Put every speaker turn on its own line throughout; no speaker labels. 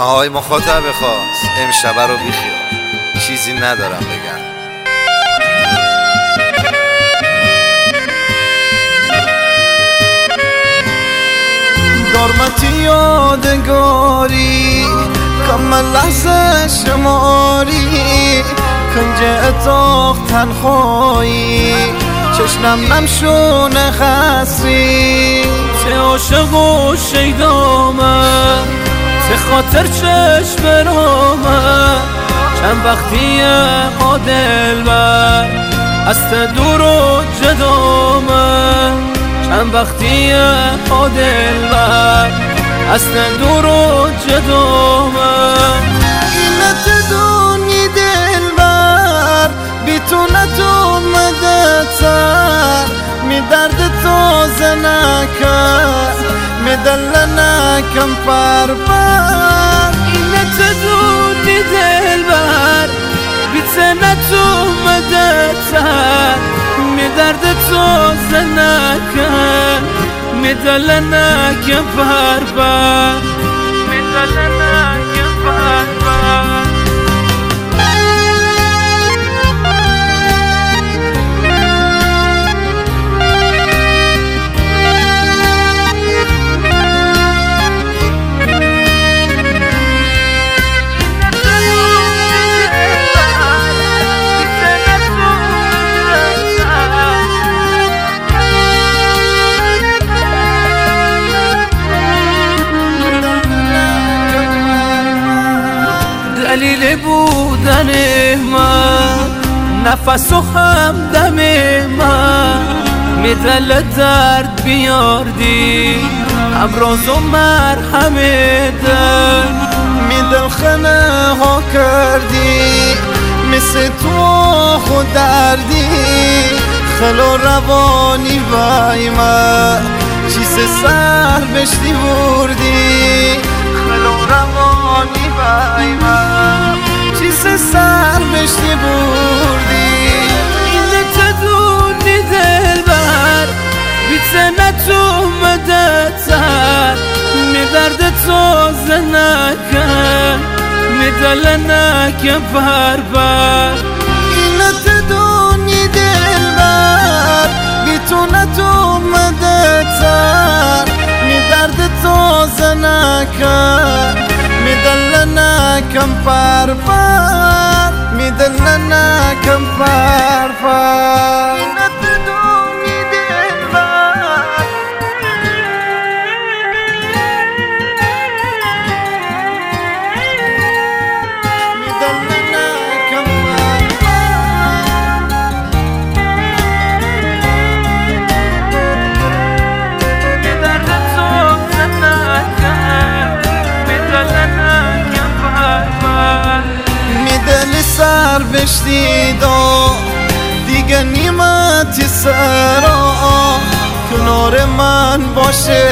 آهای مخاطب خاص، امشب رو بیخیال، چیزی ندارم بگم.
دارمتی یادگاری کمال لحظه شماری کنج اتاق تنهایی چشمم نمشونه خسری چه عاشق و شیدامه چه خاطر چشم برامه چند وقتی قادل بر از دور و جدامه چند وقتی قادل بر از دور و جدامه اینت دونی دل بر بیتونت اومده تر می درد تازه نکر می دل نکم پر بر اینت دونی دل بر بیتونت اومده تر می درد تازه نکر می دل نکم پر بر می دل نکم پر بر دلیل بودن من نفس و همدم من میدل درد بیاردی امراض و مرهم دل میدل خنه ها کردی مثل تو خود دردی خلو روانی بای من چیز سر بشتی بردی خلو روانی بای من چیز سر بشتی بردی اینه تدونی دل بر بیتنت اومده تر می درد تازه نکن می دل نکن پر بر اینه تدونی دل بر بیتونت اومده تر می درد تازه نکن می دل نکن پر بر می دل نکن پر بر اینه تدونی دل بر می دل نکن پر بر می درد تازه نکن می دل نکن پر بر می دل سر بشتی دا دیگه نیمتی سرا کنار من باشه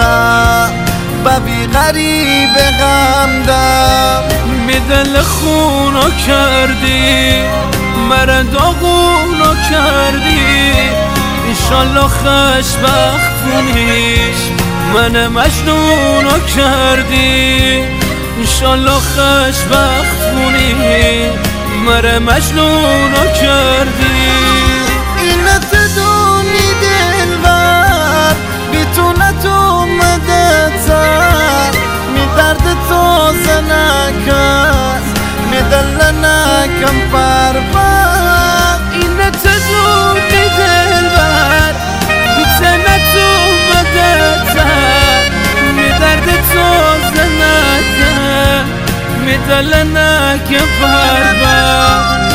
ببی غریب غمدم می دل خونو کردی مرا داغونو کردی انشالله خوشبخت کنی من مجنونو کردی انشالله خوشبخت کنی مرا مجنونو کردی اینه تدونی دل بر بیتونت اومده تر می درد تازه نکن می دل نکن پر بر اینه تدونی دل بر بیتونت اومده تر می درد تازه نکن می دل نکن پر بر